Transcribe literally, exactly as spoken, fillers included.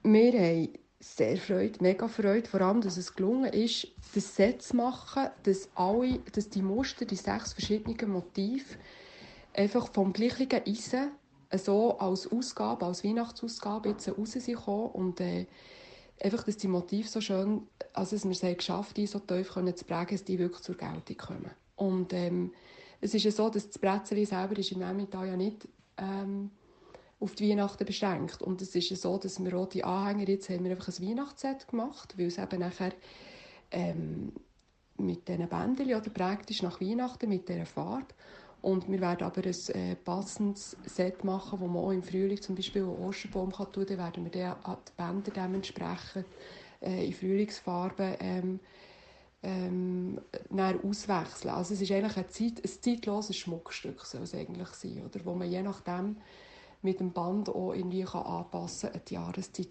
Wir haben sehr Freude, mega Freude, vor allem, dass es gelungen ist, das Set zu machen, dass, alle, dass die Muster, die sechs verschiedenen Motive, einfach vom gleichen Eisen so als Ausgabe, als Weihnachtsausgabe jetzt rausgekommen und äh, einfach, dass die Motive so schön, also dass wir es haben geschafft haben, so tief zu prägen, dass die wirklich zur Geltung kommen. Und ähm, es ist ja so, dass das Brettchen selber ist im Emmental ja nicht ähm, auf die Weihnachten beschränkt. Und es ist ja so, dass wir auch die Anhänger, jetzt haben wir einfach ein Weihnachtsset gemacht, weil es eben nachher ähm, mit diesen Bändchen oder praktisch nach Weihnachten mit dieser Farbe. Und wir werden aber ein äh, passendes Set machen, wo man auch im Frühling zum Beispiel einen Osterbaum kann tun kann. Dann werden wir dann die Bänder dementsprechend äh, in Frühlingsfarben ähm, ähm, auswechseln. Also es ist eigentlich ein, Zeit, ein zeitloses Schmuckstück, soll es eigentlich sein, oder? Wo man je nachdem mit dem Band auch irgendwie kann anpassen an die Jahreszeit.